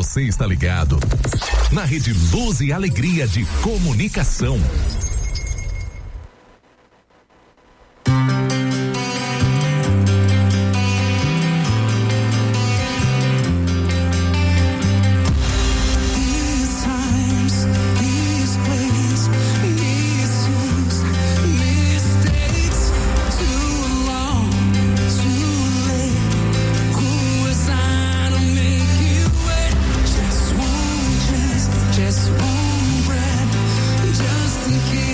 Você está ligado na Rede Luz e Alegria de Comunicação. Just one breath, just in case.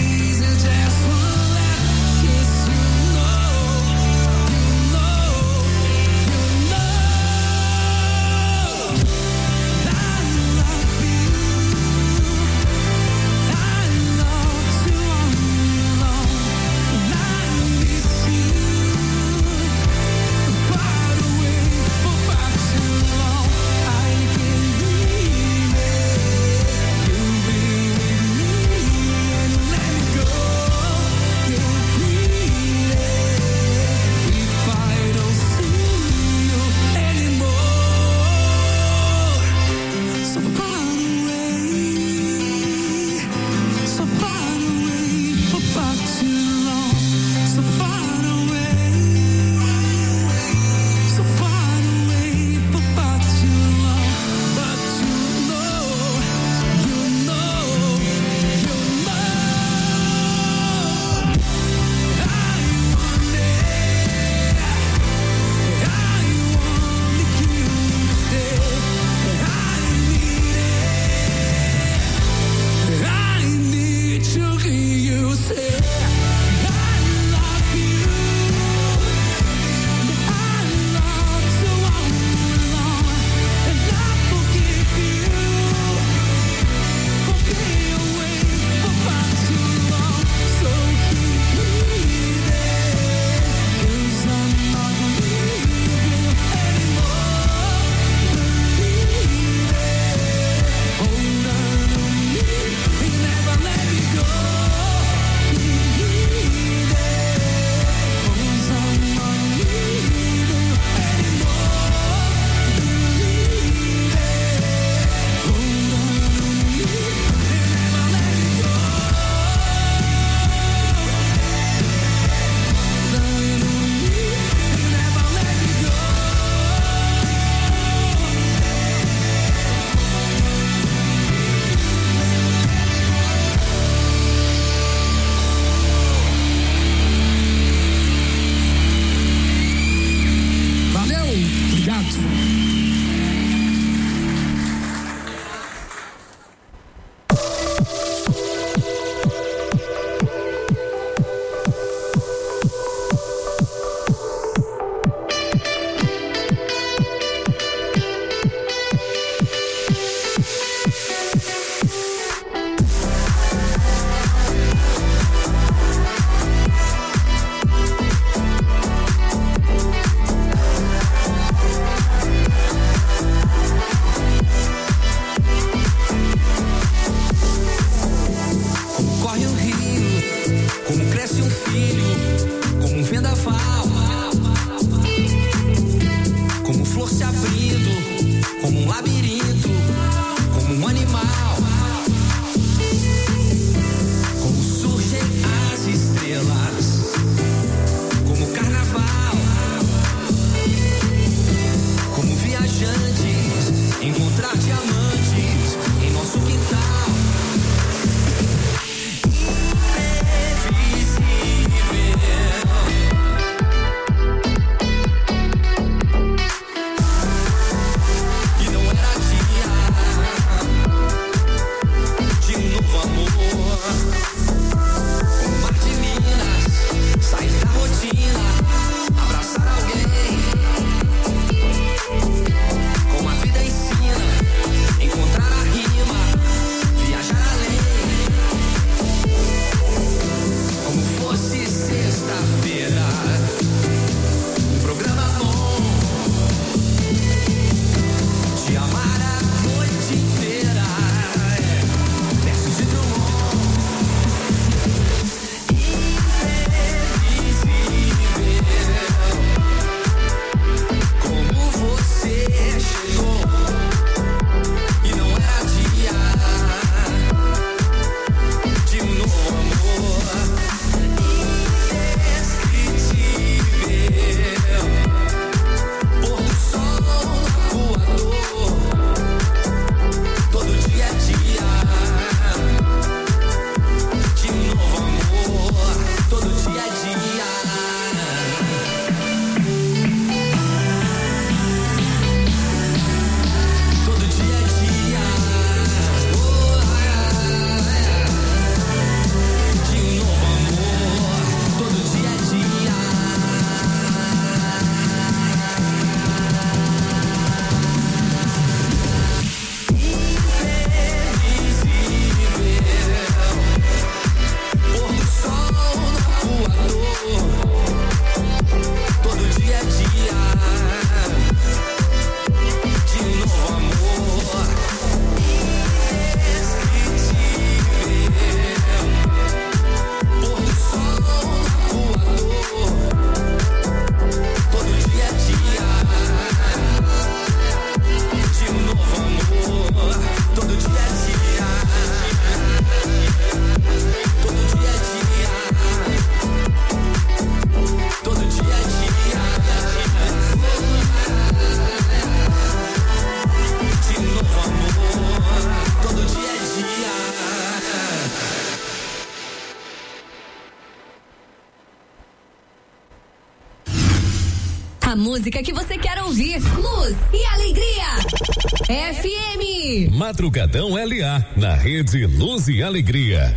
A música que você quer ouvir. Luz e alegria. FM. Madrugadão LA, na rede Luz e Alegria.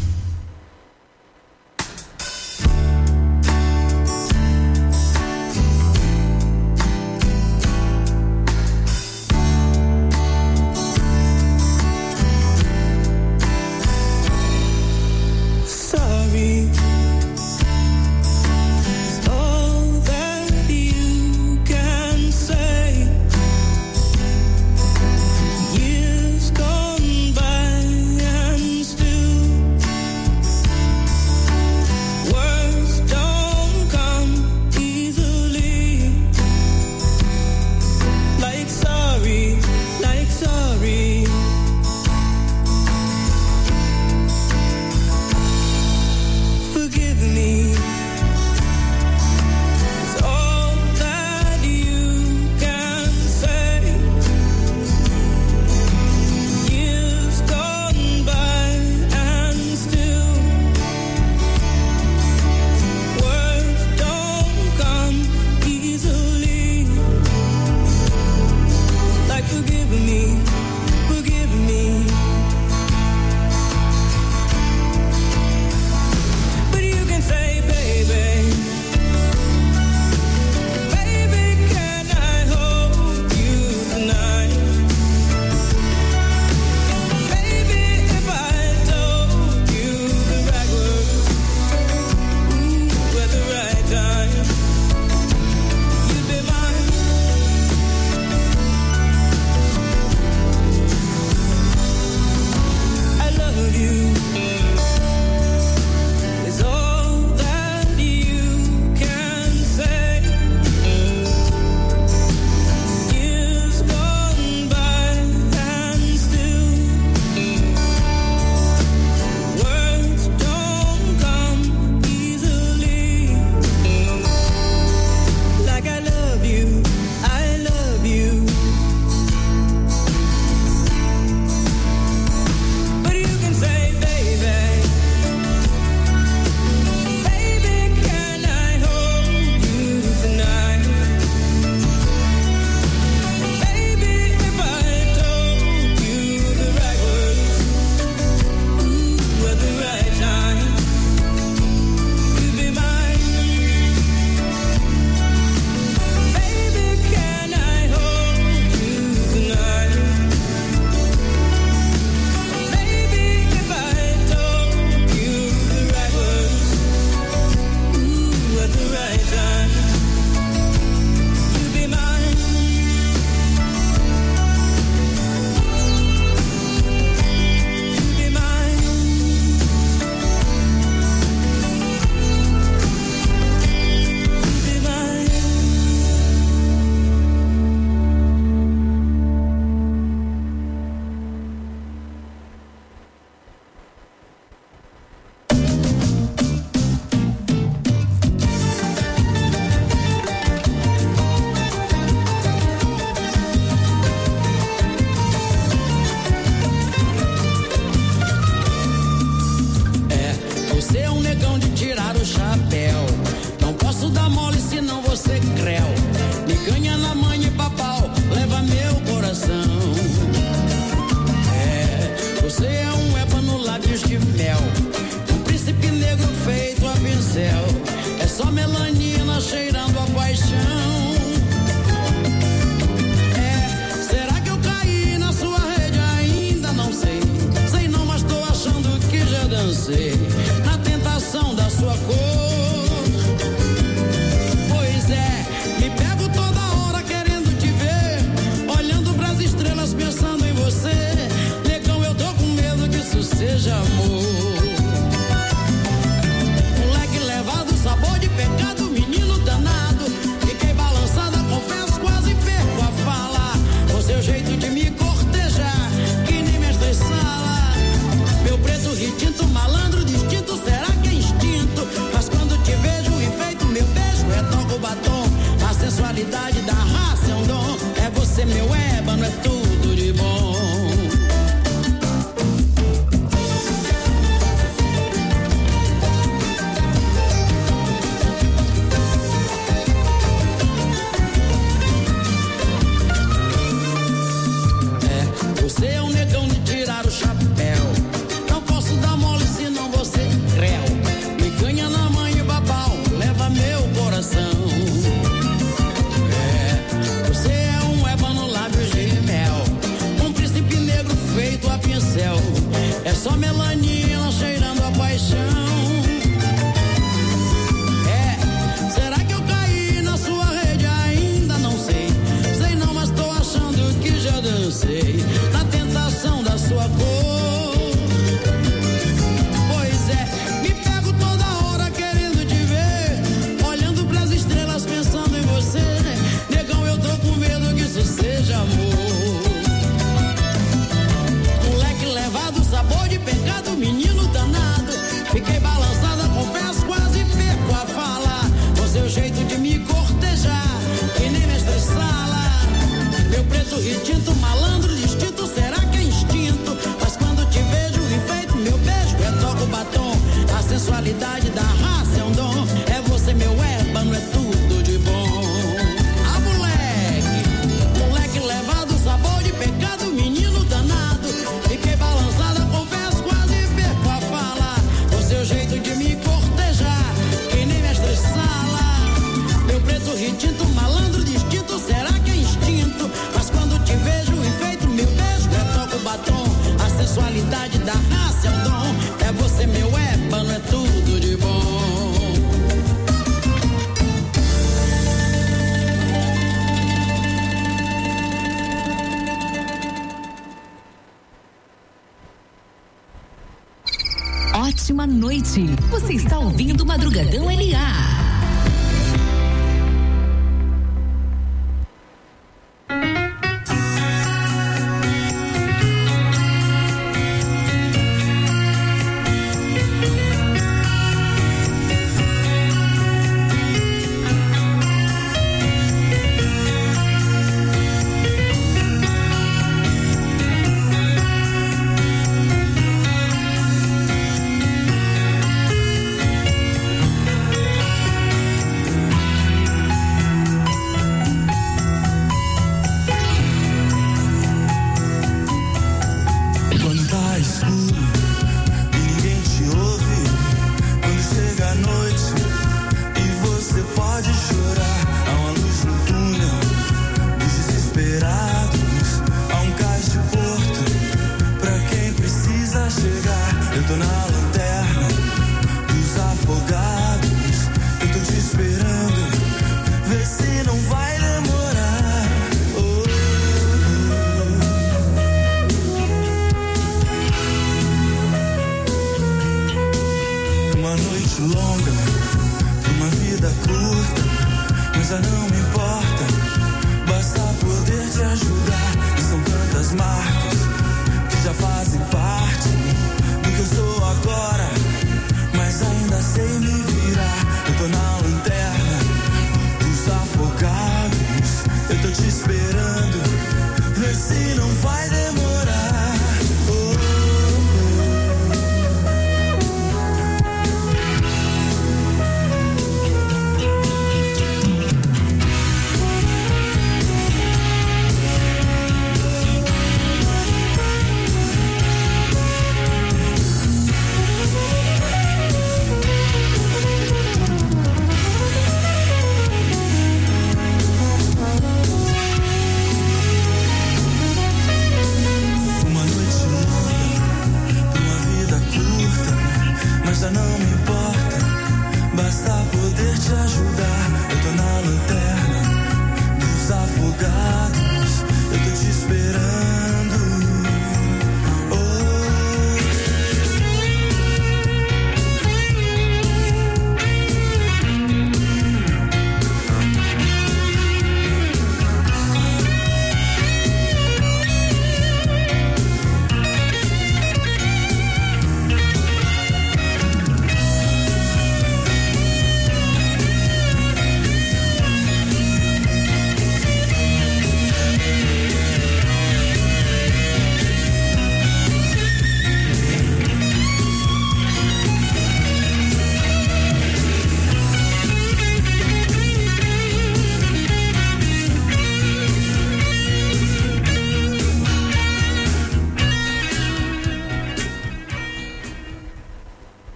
Na tentação da sua cor. Pois é, me pego toda hora querendo te ver, olhando pras estrelas pensando em você. Negão, eu tô com medo que isso seja amor. Moleque levado, sabor de pecado, menino danado. Fiquei balançada, confesso, quase perco a fala. Com seu jeito de me cortejar, que nem mestre sala. Meu preto retinto, malandro, distinto, só melanina cheirando a paixão. Será que eu caí na sua rede? Ainda não sei. Sei não, mas tô achando que já dancei na tentação da sua cor. Pois é, me pego toda hora querendo te ver, olhando pras estrelas pensando em você. Negão, eu tô com medo que isso seja amor. Moleque levado, sabor de pecado, menino danado. Fiquei balançada, confesso, quase perco a fala. Com seu jeito de me cortejar, que nem mestre sala. Meu preto retinto, malandro distinto, será que é instinto? Mas quando te vejo enfeito, meu beijo retoca o batom. A sensualidade da raça é um dom. É você meu ébano, é tudo de bom. Ah, moleque levado, sabor de pecado, menino danado. Fiquei balançada, confesso, quase perco a fala. Com seu jeito de me cortejar, que nem mestre sala. Meu preto retinto, malandro distinto, será que é instinto? Mas quando te vejo enfeito, meu beijo retoca o batom. A sensualidade da raça é um dom. É você meu ébano, é tudo de bom. Ótima noite. Você está ouvindo Madrugadão LA.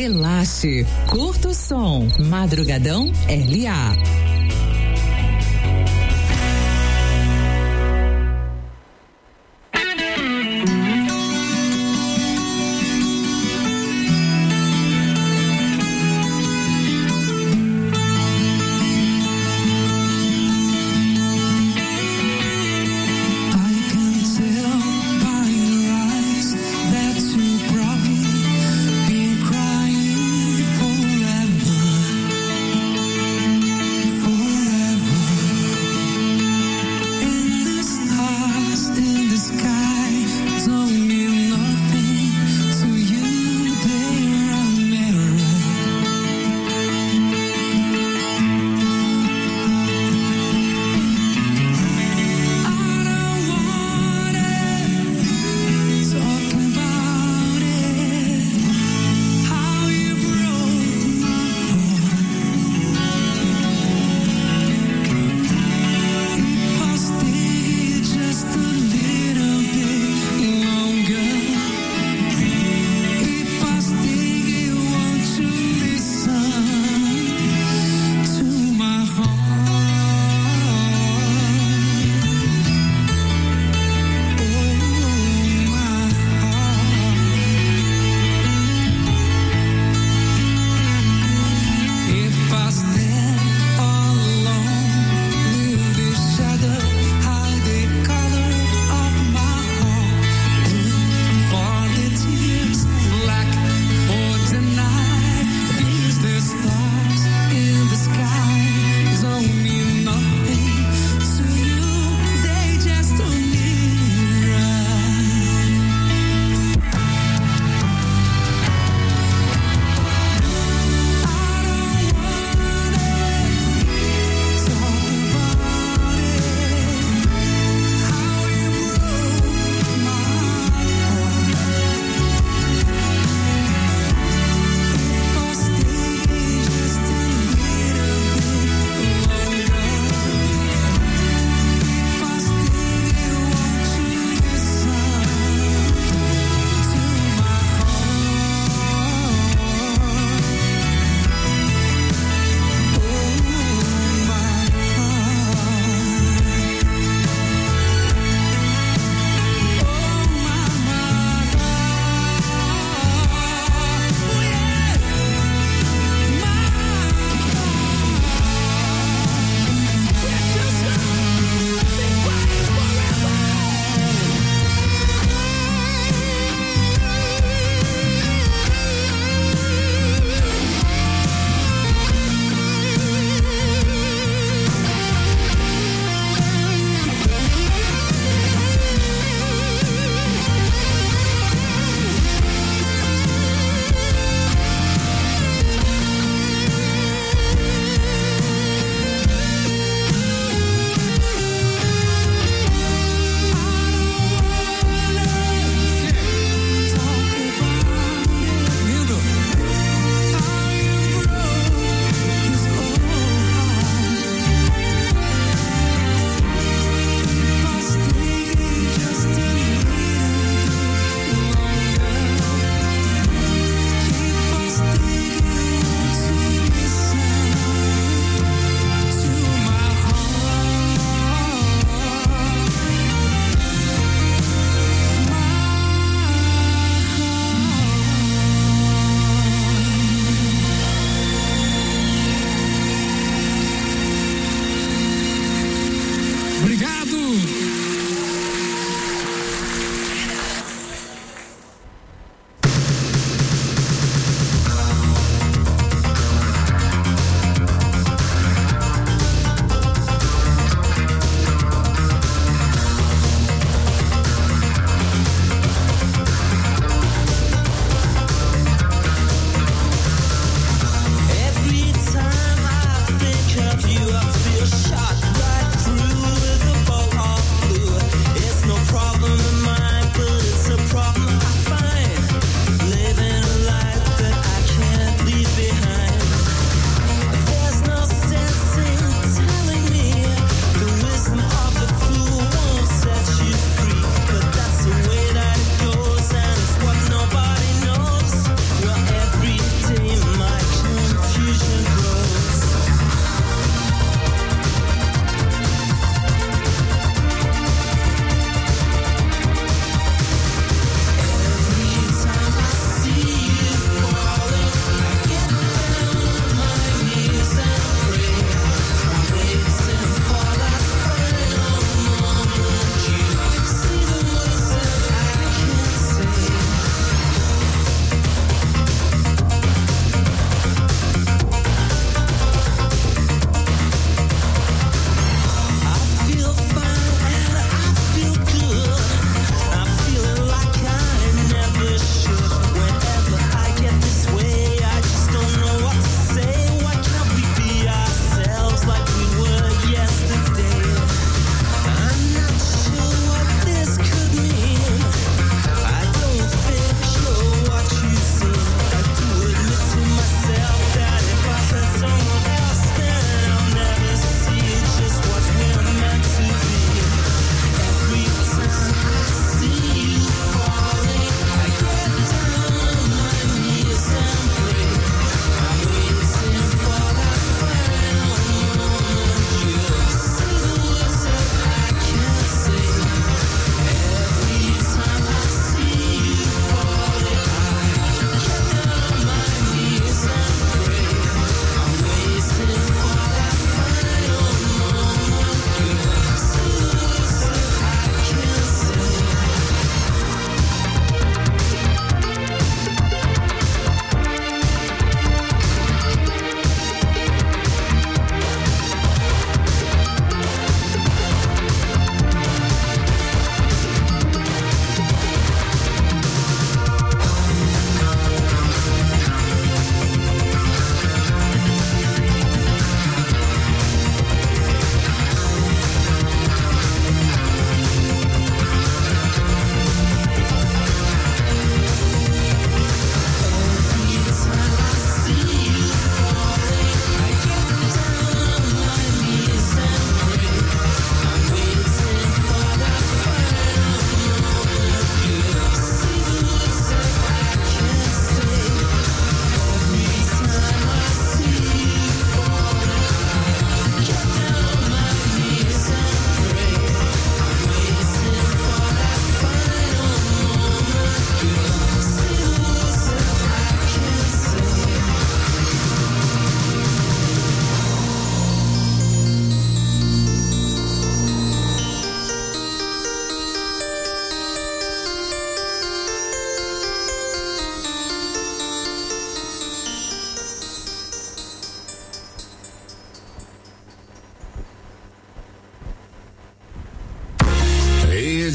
relaxe, curta o som. Madrugadão LA. Every time I think of you, I feel shot right through with a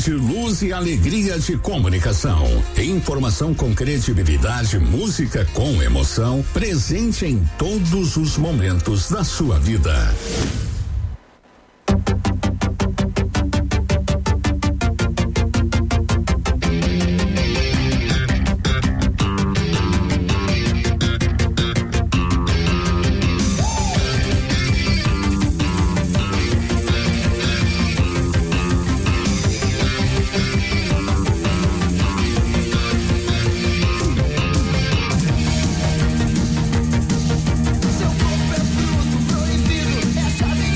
Rede Luz e Alegria de Comunicação. Informação com credibilidade, música com emoção, presente em todos os momentos da sua vida. Seu corpo é fruto proibido, essa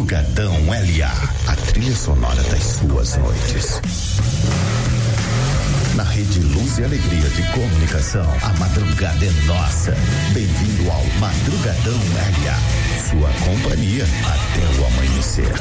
Madrugadão LA, a trilha sonora das suas noites. Na Rede Luz e Alegria de Comunicação, a madrugada é nossa. Bem-vindo ao Madrugadão LA, sua companhia até o amanhecer.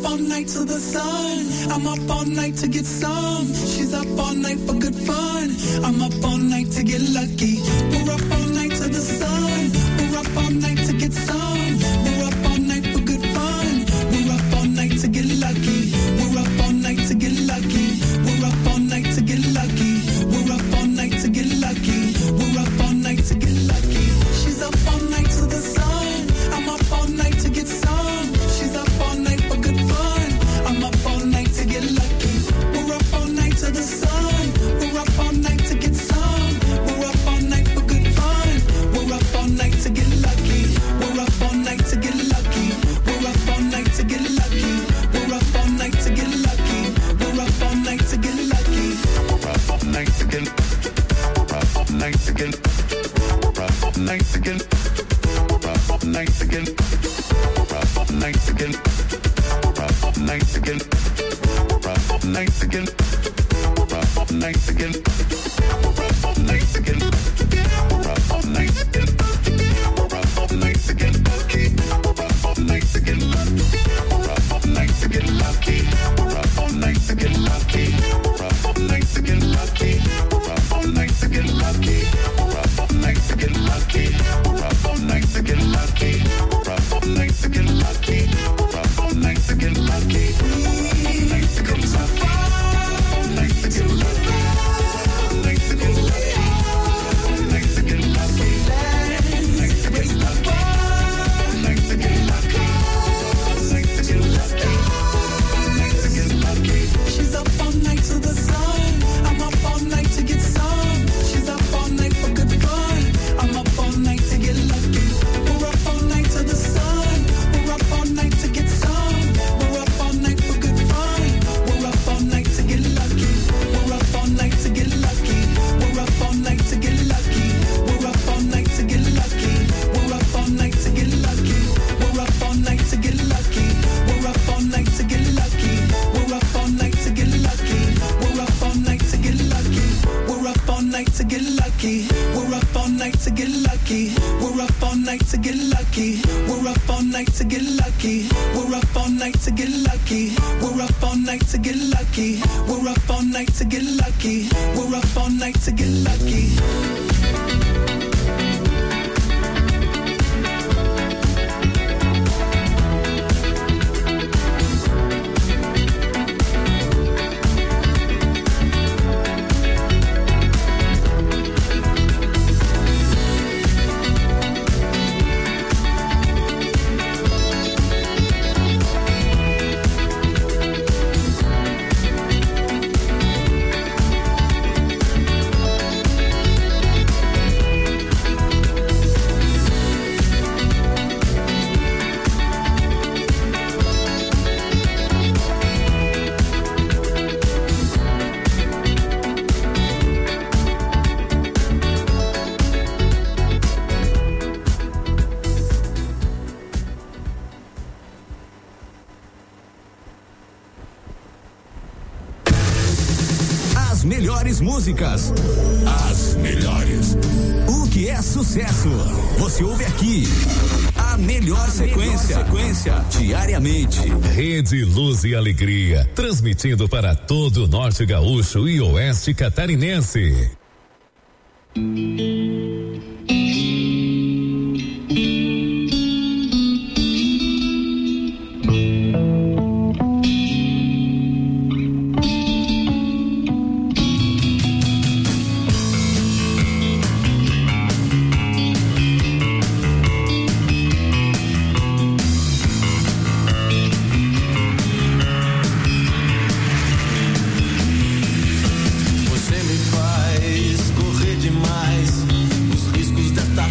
up all night to the sun. I'm up all night to get some. She's up all night for good fun. I'm up all night to get lucky. We're up all night to the sun. We're up all night to get some. We're up all night for good fun. We're up all night to get lucky. We're up all night to get lucky. We're up all night to get lucky. We're up all night to get lucky. We're up all night to get lucky. She's up all night to the sun. I'm up all night to get some. She's up all night for good fun. I'm up all night to get lucky. We're up all night to the sun. We're up all night to get some. We're up all night for good fun. We're up all night to get lucky. We're up all night to get lucky. We're up all night to get lucky. We're up all night to get lucky. We're up all night to get lucky. We're up all night to get. We're up all night to get. We're up all night to get. We're up all night to get. We're up all night to get. We're up all night to get. We're up all night to get. We're up all night to get. We're up all night to get. We're up all night to get. We're up all night to get lucky. We're up all night to get lucky. We're up all night to get lucky. We're up all night to get lucky. We're up all night to get lucky. We're up all night to get lucky. We're up all night to get lucky. We're up all night to get lucky. We're up all night to get lucky. We're up all night to get lucky. Night to get lucky. Night to get lucky. Night to get lucky. Night to get lucky. Night to get lucky. Night to get lucky. Night to get lucky. Night to get lucky. She's up all night to the sun. I'm up all night to get some. She's up all night for good fun. I'm up all night to get lucky. We're up all night to the sun. We're up all night to get some. We're up all night for good fun. We're up all night to get lucky. We're up all night to get lucky. We're up all night to get lucky. We're up all night to get lucky. We're up all night to get lucky. We're up all night to get lucky. We're up all night to get lucky. We're up all night to get lucky. We're up all night to get lucky. We're up all night to get lucky. We're up all night to get lucky. We're up all night to get lucky. We're up all night to get lucky. We're up all night to get lucky. We're up all night to get lucky. We're up all night to get lucky. We're up all night to get lucky. As melhores músicas. As melhores. O que é sucesso? Você ouve aqui. A melhor sequência. Diariamente. Rede Luz e Alegria. Transmitindo para todo o Norte Gaúcho e Oeste Catarinense. Correr demais, os riscos desta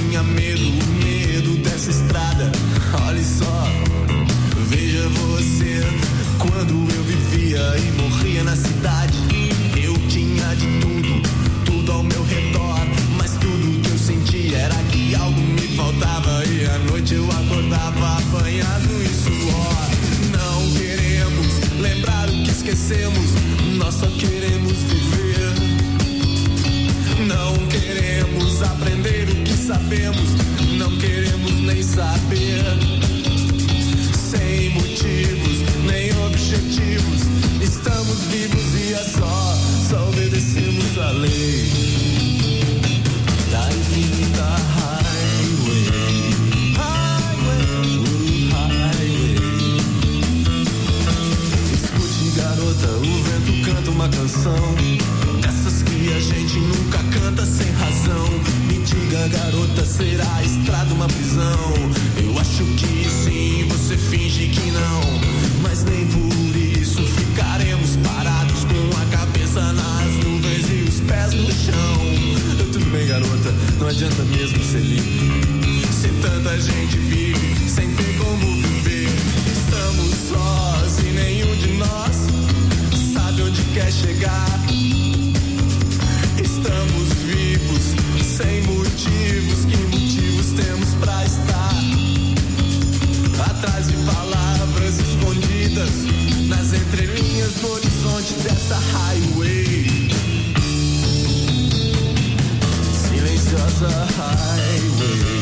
tinha medo dessa estrada. Olha só, veja você, quando eu vivia e morria na cidade, eu tinha de tudo ao meu redor, mas tudo que eu sentia era que algo me faltava, e à noite eu acordava apanhado em suor. Não queremos lembrar o que esquecemos, nós só queremos viver. Não queremos aprender o que sabemos, não queremos nem saber. Sem motivos, nem objetivos, estamos vivos e é só obedecemos a lei da infinita highway. Escute, garota, o vento canta uma canção, essas que a gente nunca canta sem razão. Me diga, garota, será a estrada uma prisão? Eu acho que sim, você finge que não, mas nem por isso ficaremos parados com a cabeça nas nuvens e os pés no chão. Tudo bem, garota, não adianta mesmo ser livre, se tanta gente vive sem ter como viver. Estamos sós e nenhum de nós sabe onde quer chegar. Estamos vivos, sem motivos, que motivos temos pra estar atrás de palavras escondidas nas entrelinhas do horizonte dessa highway, silenciosa highway.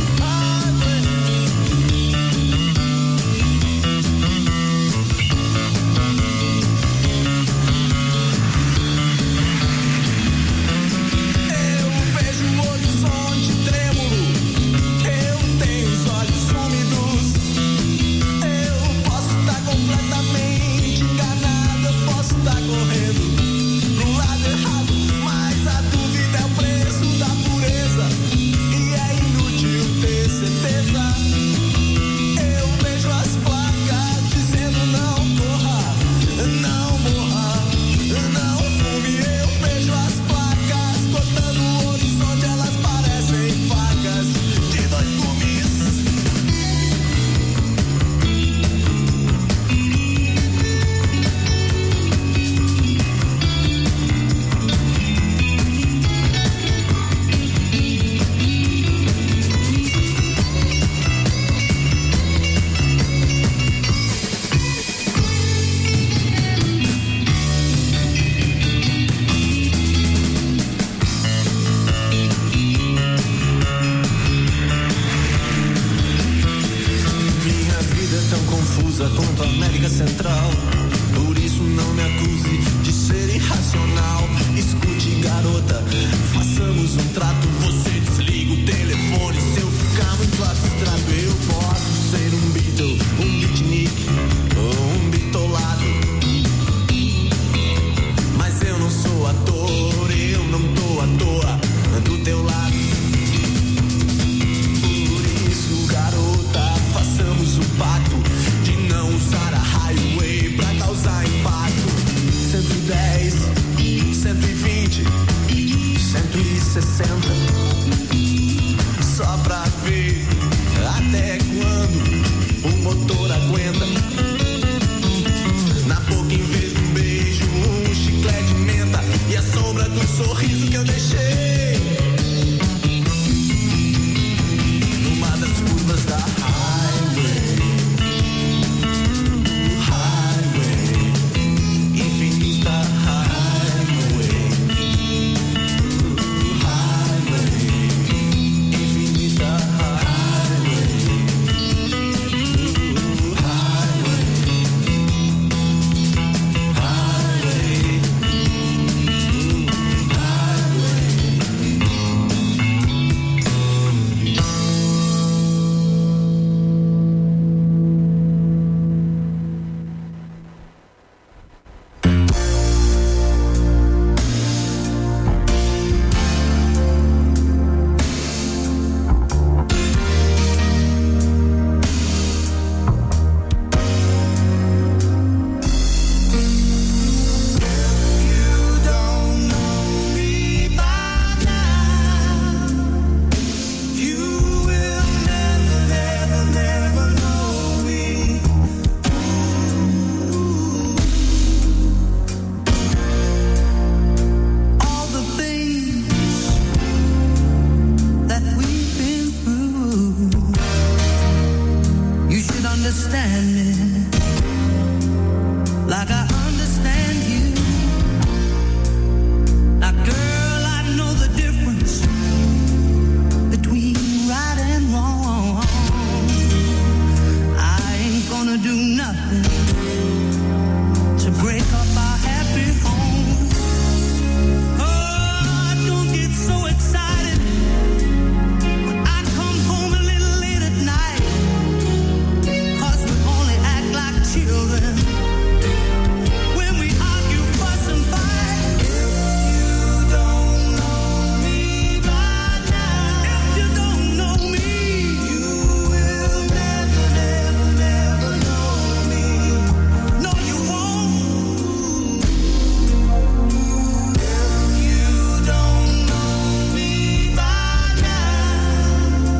Quanto a América Central, por isso não me acuse de ser irracional. Escute, garota, façamos um trato, você desliga o telefone se eu ficar muito abstrato. Eu posso ser um Beatle, um beatnik ou um bitolado, mas eu não sou ator, eu não tô à toa do teu lado. Por isso, garota, façamos um pacto de não usar a highway pra causar impacto. 110, 120, 160, só pra ver até quando o motor aguenta. understand me.